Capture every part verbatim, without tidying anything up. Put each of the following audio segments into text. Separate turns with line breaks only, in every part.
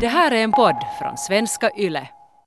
Det här är en podd från Svenska Yle.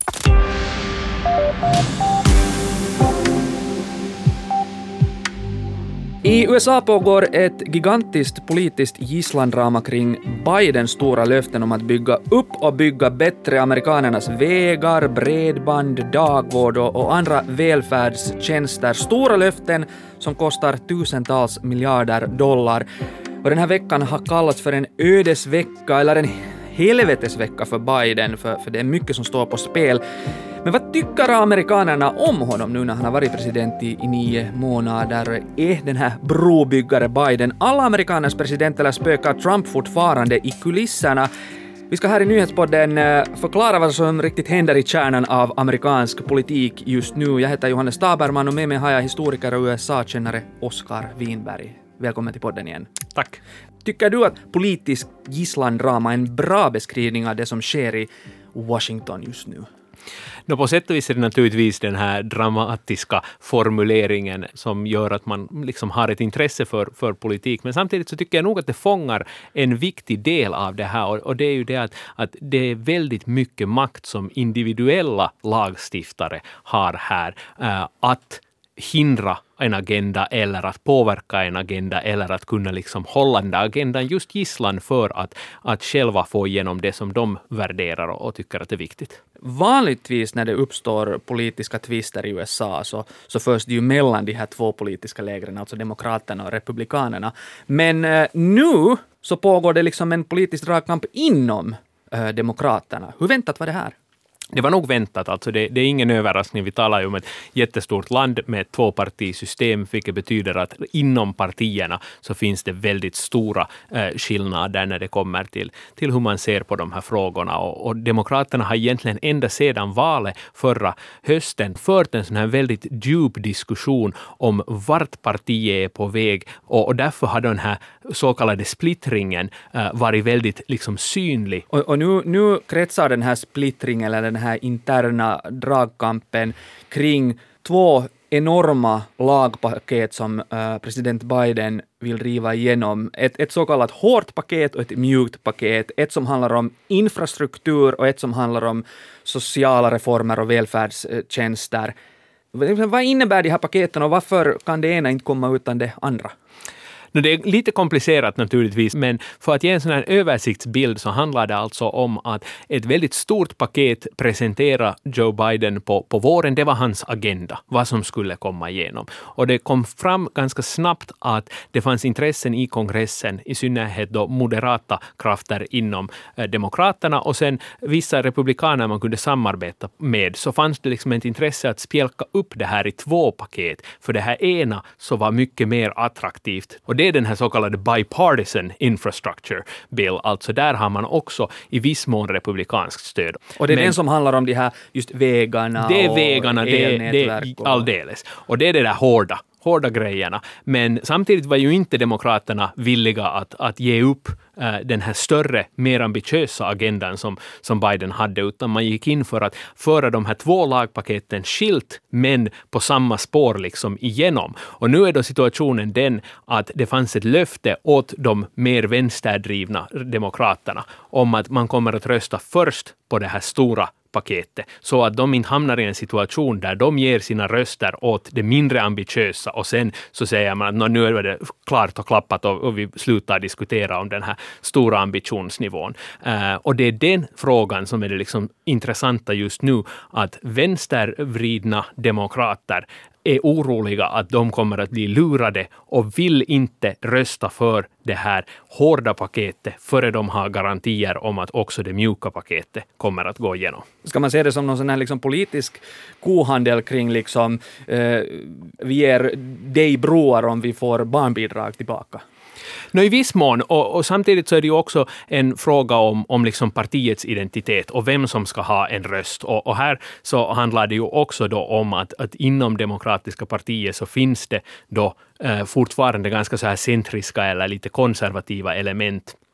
I U S A pågår ett gigantiskt politiskt gisslandrama kring Bidens stora löften om att bygga upp och bygga bättre amerikanernas vägar, bredband, dagvård och andra välfärdstjänster. Stora löften som kostar tusentals miljarder dollar. Och den här veckan har kallats för en ödesvecka eller en helvetesvecka för Biden, för, för det är mycket som står på spel. Men vad tycker amerikanerna om honom nu när han har varit president i, i nio månader? Är den här brobyggare Biden alla amerikaners president eller spökar Trump fortfarande i kulisserna? Vi ska här i nyhetspodden förklara vad som riktigt händer i kärnan av amerikansk politik just nu. Jag heter Johannes Taberman och med mig har jag historiker och U S A-kännare Oskar Winberg. Välkommen till podden igen.
Tack.
Tycker du att politisk gisslandrama är en bra beskrivning av det som sker i Washington just nu?
No, på sätt och vis är det naturligtvis den här dramatiska formuleringen som gör att man liksom har ett intresse för, för politik. Men samtidigt så tycker jag nog att det fångar en viktig del av det här. Och, och det är ju det att, att det är väldigt mycket makt som individuella lagstiftare har här. Äh, att hindra en agenda eller att påverka en agenda eller att kunna liksom hålla den där agendan just gisslan för att, att själva få igenom det som de värderar och, och tycker att det är viktigt.
Vanligtvis när det uppstår politiska tvister i U S A så, så förs det ju mellan de här två politiska lägren, alltså demokraterna och republikanerna. Men eh, nu så pågår det liksom en politisk dragkamp inom eh, demokraterna. Hur väntat var det här?
Det var nog väntat, alltså det, det är ingen överraskning. Vi talar ju om ett jättestort land med ett tvåpartisystem, vilket betyder att inom partierna så finns det väldigt stora eh, skillnader när det kommer till, till hur man ser på de här frågorna. Och, och demokraterna har egentligen ända sedan valet förra hösten fört en sån här väldigt djup diskussion om vart partiet är på väg. Och, och därför har den här så kallade splittringen eh, varit väldigt liksom synlig.
Och, och nu, nu kretsar den här splittringen eller den här interna dragkampen kring två enorma lagpaket som uh, president Biden vill driva igenom. Ett, ett så kallat hårt paket och ett mjukt paket. Ett som handlar om infrastruktur och ett som handlar om sociala reformer och välfärdstjänster. Vad innebär de här paketen och varför kan det ena inte komma utan det andra?
Det är lite komplicerat naturligtvis, men för att ge en sån här översiktsbild så handlar det alltså om att ett väldigt stort paket presentera Joe Biden på, på våren, det var hans agenda, vad som skulle komma igenom. Och det kom fram ganska snabbt att det fanns intressen i kongressen, i synnerhet då moderata krafter inom eh, demokraterna och sen vissa republikaner man kunde samarbeta med, så fanns det liksom ett intresse att spjälka upp det här i två paket, för det här ena så var mycket mer attraktivt. Och det är den här så kallade bipartisan infrastructure bill. Alltså där har man också i viss mån republikanskt stöd.
Och det är
Men,
den som handlar om de här just vägarna
det är
och
vägarna,
elnätverk.
Det är alldeles. Och det är det där hårda. hårda grejerna. Men samtidigt var ju inte demokraterna villiga att, att ge upp äh, den här större, mer ambitiösa agendan som, som Biden hade, utan man gick in för att föra de här två lagpaketen skilt, men på samma spår liksom igenom. Och nu är då situationen den att det fanns ett löfte åt de mer vänsterdrivna demokraterna om att man kommer att rösta först på det här stora paketet, så att de inte hamnar i en situation där de ger sina röster åt det mindre ambitiösa och sen så säger man att nu är det klart och klappat och, och vi slutar diskutera om den här stora ambitionsnivån. Uh, och det är den frågan som är det liksom intressanta just nu, att vänstervridna demokrater är oroliga att de kommer att bli lurade och vill inte rösta för det här hårda paketet före de har garantier om att också det mjuka paketet kommer att gå igenom.
Ska man se det som någon sån här liksom politisk kohandel kring liksom, eh, vi ger dig broar om vi får barnbidrag tillbaka?
No, i viss mån, och, och samtidigt så är det ju också en fråga om, om liksom partiets identitet och vem som ska ha en röst. Och, och här så handlar det ju också då om att, att inom demokratiska partiet så finns det då eh, fortfarande ganska så här centriska eller lite konservativa element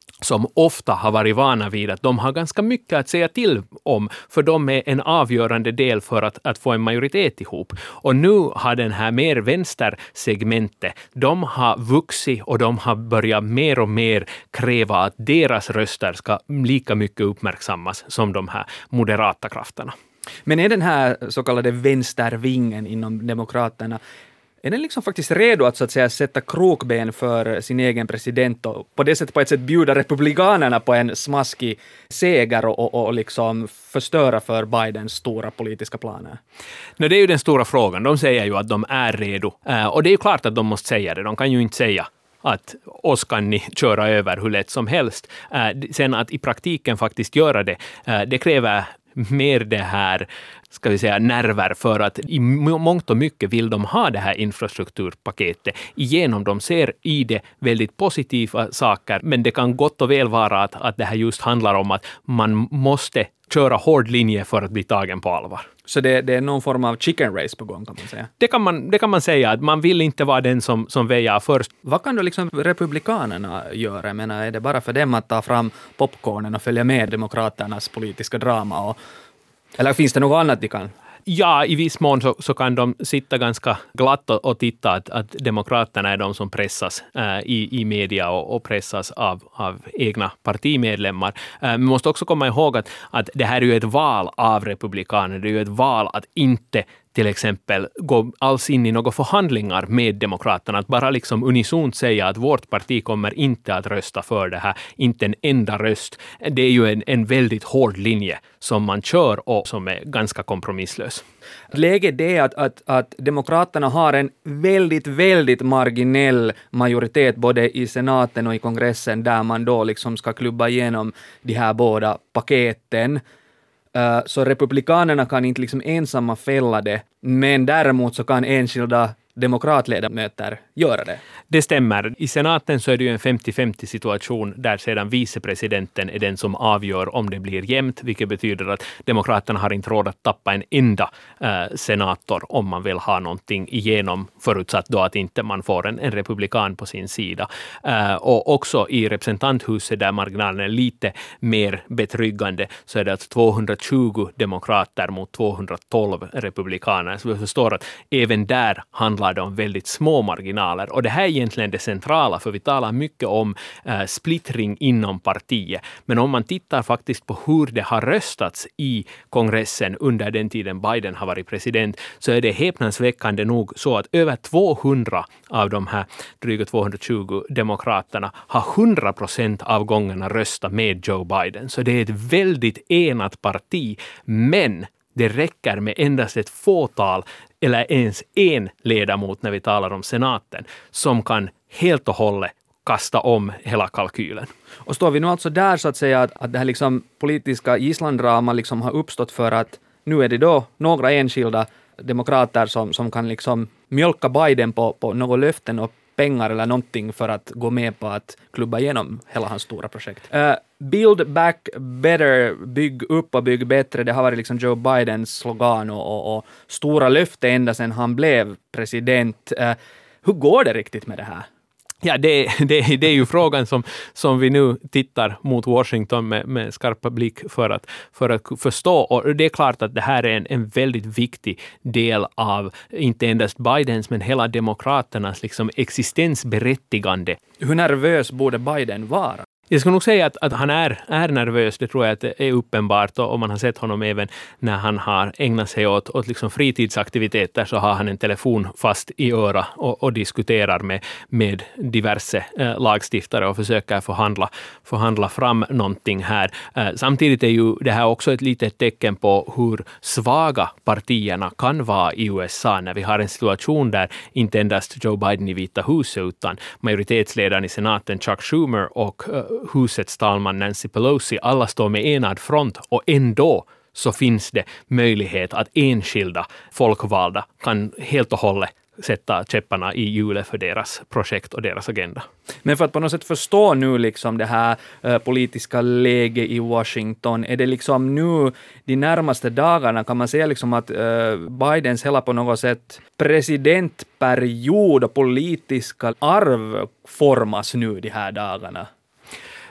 som ofta har varit vana vid att de har ganska mycket att säga till om, för de är en avgörande del för att, att få en majoritet ihop. Och nu har den här mer vänstersegmentet, de har vuxit och de har börjat mer och mer kräva att deras röster ska lika mycket uppmärksammas som de här moderata krafterna.
Men är den här så kallade vänstervingen inom Demokraterna, är den liksom faktiskt redo att så att säga sätta krokben för sin egen president och på det sättet på ett sätt bjuda republikanerna på en smaskig seger och, och, och liksom förstöra för Bidens stora politiska planer?
No, det är ju den stora frågan. De säger ju att de är redo. Uh, och det är ju klart att de måste säga det. De kan ju inte säga att oss kan ni köra över hur lätt som helst. Uh, sen att i praktiken faktiskt göra det, uh, det kräver mer det här, ska vi säga, nerver, för att i mångt och mycket vill de ha det här infrastrukturpaketet igenom. De ser i det väldigt positiva saker, men det kan gott och väl vara att, att det här just handlar om att man måste köra hård linje för att bli tagen på allvar.
Så det, det är någon form av chicken race på gång, kan man säga?
Det kan man, det kan man säga, att man vill inte vara den som, som väjar först.
Vad kan då liksom republikanerna göra? Jag menar, är det bara för dem att ta fram popcornen och följa med demokraternas politiska drama? Och, eller finns det något annat de kan?
Ja, i viss mån så, så kan de sitta ganska glatt och, och titta att, att demokraterna är de som pressas äh, i, i media och, och pressas av, av egna partimedlemmar. Äh, man måste också komma ihåg att, att det här är ju ett val av republikaner. Det är ju ett val att inte till exempel gå alls in i några förhandlingar med demokraterna, att bara liksom unisont säga att vårt parti kommer inte att rösta för det här, inte en enda röst. Det är ju en, en väldigt hård linje som man kör och som är ganska kompromisslös.
Läget är att, att, att demokraterna har en väldigt, väldigt marginell majoritet både i senaten och i kongressen där man då liksom ska klubba igenom de här båda paketen. Uh, så republikanerna kan inte liksom ensamma fälla det, men däremot så kan enskilda demokratledamöter göra det.
Det stämmer. I senaten så är det ju en femtio femtio situation där sedan vicepresidenten är den som avgör om det blir jämnt, vilket betyder att demokraterna har inte råd att tappa en enda eh, senator om man vill ha någonting igenom, förutsatt då att inte man får en, en republikan på sin sida. Eh, och också i representanthuset där marginalen är lite mer betryggande så är det att tvåhundratjugo demokrater mot tvåhundratolv republikaner. Så vi förstår att även där handlar det om väldigt små marginaler. Och det här är egentligen det centrala, för vi talar mycket om eh, splittring inom partiet. Men om man tittar faktiskt på hur det har röstats i kongressen under den tiden Biden har varit president, så är det häpnadsväckande nog så att över tvåhundra av de här dryga tvåhundratjugo demokraterna har hundra procent av gångerna röstat med Joe Biden. Så det är ett väldigt enat parti, men det räcker med endast ett fåtal eller ens en ledamot när vi talar om senaten som kan helt och hållet kasta om hela kalkylen.
Och står vi nu alltså där så att säga att, att det här liksom politiska gisslandrama liksom har uppstått för att nu är det då några enskilda demokrater som, som kan liksom mjölka Biden på, på några löften och pengar eller någonting för att gå med på att klubba igenom hela hans stora projekt. Uh, build back better, bygg upp och bygg bättre, det har varit liksom Joe Bidens slogan och, och, och stora löfte ända sedan han blev president. Uh, hur går det riktigt med det här?
Ja, det, det, det är ju frågan som, som vi nu tittar mot Washington med, med skarpa blick för att, för att förstå. Och det är klart att det här är en, en väldigt viktig del av inte endast Bidens men hela demokraternas liksom existensberättigande.
Hur nervös borde Biden vara?
Jag skulle nog säga att, att han är, är nervös, det tror jag att det är uppenbart, och, och man har sett honom även när han har ägnat sig åt, åt liksom fritidsaktiviteter, så har han en telefon fast i öra och, och diskuterar med, med diverse eh, lagstiftare och försöker förhandla, förhandla fram någonting här. Eh, samtidigt är ju det här också ett litet tecken på hur svaga partierna kan vara i U S A när vi har en situation där inte endast Joe Biden i Vita huset utan majoritetsledaren i senaten Chuck Schumer och eh, husets talman Nancy Pelosi, alla står med enad front, och ändå så finns det möjlighet att enskilda folkvalda kan helt och hållet sätta käpparna i hjulet för deras projekt och deras agenda.
Men för att på något sätt förstå nu liksom det här uh, politiska läget i Washington, är det liksom nu de närmaste dagarna kan man säga liksom att uh, Bidens hela på något sätt presidentperiod och politiska arv formas nu de här dagarna?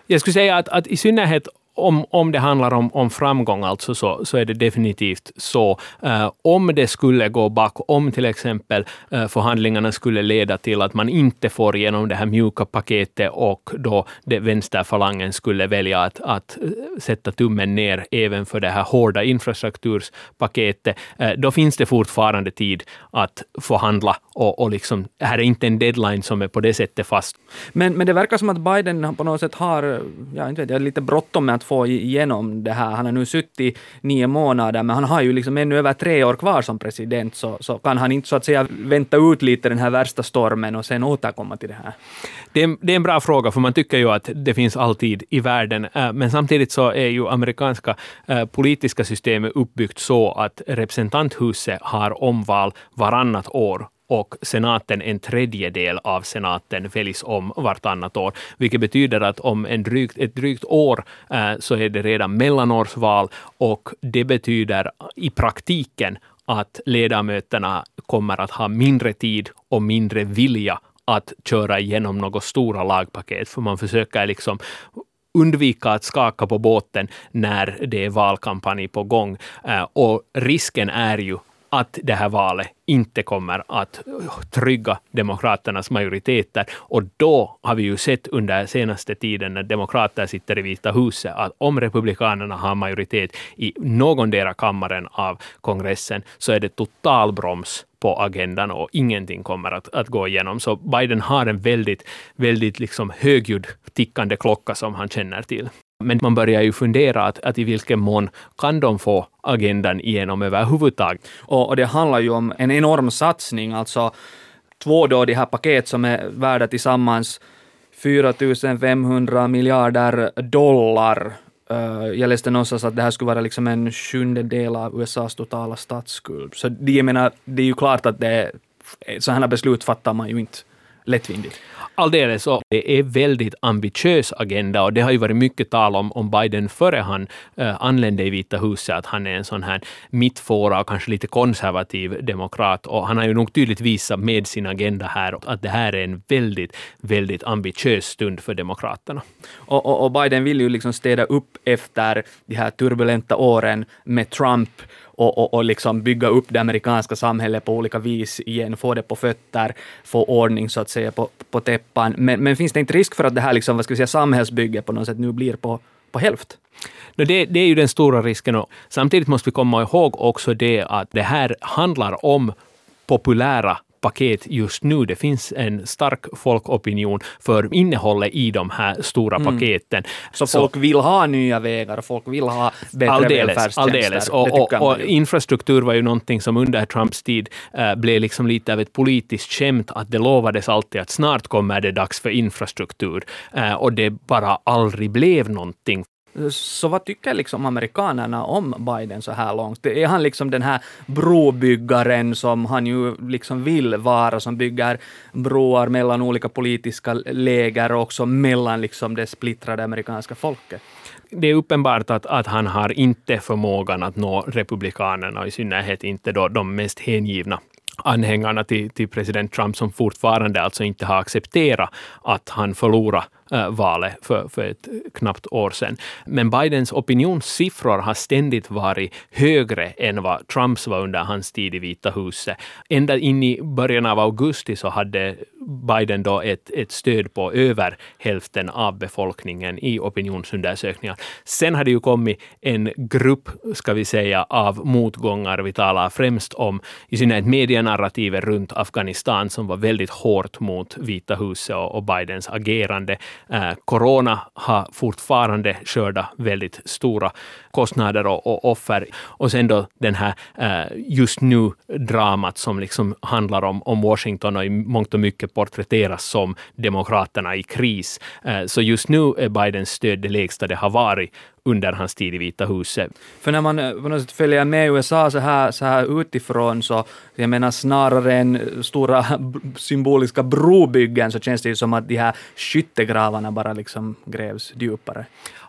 Jag skulle säga att, att i synnerhet Om, om det handlar om, om framgång alltså så, så är det definitivt så. Uh, om det skulle gå back, om till exempel uh, förhandlingarna skulle leda till att man inte får igenom det här mjuka paketet och då det vänsterfalangen skulle välja att, att uh, sätta tummen ner även för det här hårda infrastrukturspaketet, uh, då finns det fortfarande tid att förhandla och, och liksom, här är inte en deadline som är på det sättet fast.
Men, men det verkar som att Biden på något sätt har, ja, inte vet jag, lite bråttom med att få igenom det här. Han har nu suttit i nio månader, men han har ju liksom ännu över tre år kvar som president, så, så kan han inte så att säga vänta ut lite den här värsta stormen och sen återkomma till det här.
Det är, det är en bra fråga, för man tycker ju att det finns alltid i världen, men samtidigt så är ju amerikanska politiska systemet uppbyggt så att representanthuset har omval varannat år och senaten, en tredjedel av senaten väljs om vartannat år, vilket betyder att om en drygt, ett drygt år eh, så är det redan mellanårsval, och det betyder i praktiken att ledamöterna kommer att ha mindre tid och mindre vilja att köra igenom några stora lagpaket, för man försöker liksom undvika att skaka på båten när det är valkampanj på gång, eh, och risken är ju att det här valet inte kommer att trygga demokraternas majoriteter. Och då har vi ju sett under senaste tiden när demokrater sitter i Vita huset att om republikanerna har majoritet i någondera kammaren av kongressen så är det totalbroms på agendan och ingenting kommer att, att gå igenom. Så Biden har en väldigt, väldigt liksom högljudd tickande klocka som han känner till. Men man börjar ju fundera att, att i vilken mån kan de få agendan igenom överhuvudtaget.
Och, och det handlar ju om en enorm satsning, alltså två då de här paket som är värda tillsammans fyra tusen femhundra miljarder dollar. Uh, jag läste någonstans att det här skulle vara liksom en sjundedel av U S A:s totala statsskuld. Så det, jag menar, det är ju klart att det, sådana beslut fattar man ju inte lättvindigt.
Alldeles, och det är väldigt ambitiös agenda, och det har ju varit mycket tal om, om Biden före han äh, anlände i Vita huset, att han är en sån här mittfåra och kanske lite konservativ demokrat, och han har ju nog tydligt visat med sin agenda här att det här är en väldigt, väldigt ambitiös stund för demokraterna.
Och, och, och Biden vill ju liksom städa upp efter de här turbulenta åren med Trump och, och, och liksom bygga upp det amerikanska samhället på olika vis igen, få det på fötter, få ordning så att säga på, på täppan. Men, men finns det inte risk för att det här liksom, vad ska vi säga, samhällsbygge på något sätt nu blir på, på hälft?
Det, det är ju den stora risken, och samtidigt måste vi komma ihåg också det att det här handlar om populära paket just nu. Det finns en stark folkopinion för innehållet i de här stora mm. paketen.
Så, så folk vill ha nya vägar, folk vill ha bättre
alldeles,
välfärdstjänster.
Alldeles. Och, och, och infrastruktur var ju någonting som under Trumps tid äh, blev liksom lite av ett politiskt skämt, att det lovades alltid att snart kommer det dags för infrastruktur, äh, och det bara aldrig blev någonting.
Så vad tycker liksom amerikanerna om Biden så här långt? Är han liksom den här brobyggaren som han ju liksom vill vara, som bygger broar mellan olika politiska läger och också mellan liksom det splittrade amerikanska folket?
Det är uppenbart att, att han har inte förmågan att nå republikanerna, och i synnerhet inte då de mest hängivna anhängarna till, till president Trump, som fortfarande alltså inte har accepterat att han förlorar äh, valet för, för ett knappt år sedan. Men Bidens opinionssiffror har ständigt varit högre än vad Trumps var under hans tid i Vita huset. Ända in i början av augusti så hade Biden då ett, ett stöd på över hälften av befolkningen i opinionsundersökningar. Sen har det ju kommit en grupp, ska vi säga, av motgångar. Vi talar främst om i synnerhet medienarrativet runt Afghanistan, som var väldigt hårt mot Vita huset och, och Bidens agerande. Eh, corona har fortfarande skördat väldigt stora kostnader och, och offer. Och sen då den här eh, just nu dramat som liksom handlar om, om Washington och i mångt och mycket porträtteras som demokraterna i kris. Eh, så just nu är Bidens stöd det lägsta det har varit under hans tid i Vita huset.
För när man på något sätt följer med U S A så här, så här utifrån, så jag menar snarare än stora symboliska brobyggen, så känns det ju som att de här skyttegravarna bara liksom grävs djupare.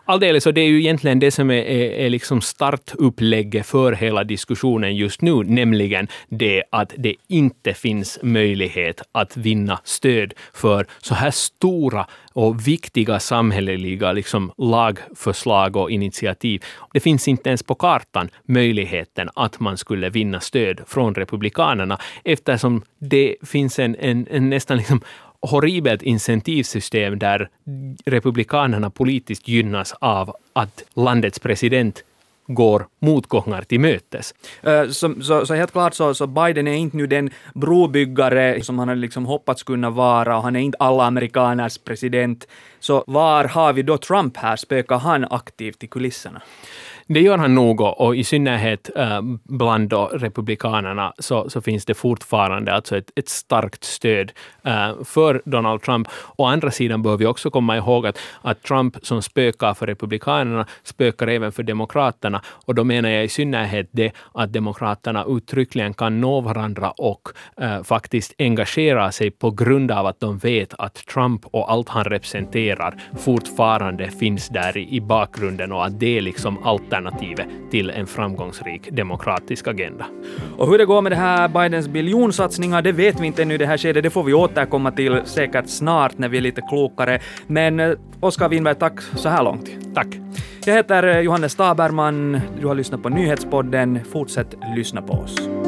Alldeles, och det är ju egentligen det som är, är, är liksom startupplägget för hela diskussionen just nu, nämligen det att det inte finns möjlighet att vinna stöd för så här stora och viktiga samhälleliga liksom lagförslag och initiativ. Det finns inte ens på kartan möjligheten att man skulle vinna stöd från republikanerna, eftersom det finns en, en, en nästan liksom horribelt incentivsystem där republikanerna politiskt gynnas av att landets president går motgångar till mötes.
Uh, så, så, så helt klart så, så Biden är inte nu den brobyggare som han har liksom hoppats kunna vara, och han är inte alla amerikaners president. Så var har vi då Trump här? Spökar han aktivt i kulisserna?
Det gör han nog, och i synnerhet äh, bland då republikanerna så, så finns det fortfarande alltså ett, ett starkt stöd äh, för Donald Trump. Å andra sidan bör vi också komma ihåg att, att Trump som spökar för republikanerna spökar även för demokraterna, och då menar jag i synnerhet det att demokraterna uttryckligen kan nå varandra och äh, faktiskt engagera sig på grund av att de vet att Trump och allt han representerar fortfarande finns där i, i bakgrunden, och att det är liksom alternativet till en framgångsrik demokratisk agenda.
Och hur det går med det här Bidens biljonsatsningar, det vet vi inte ännu i det här skedet. Det får vi återkomma till säkert snart när vi är lite klokare. Men Oskar Winberg, tack så här långt.
Tack.
Jag heter Johannes Taberman. Du har lyssnat på Nyhetspodden. Fortsätt lyssna på oss.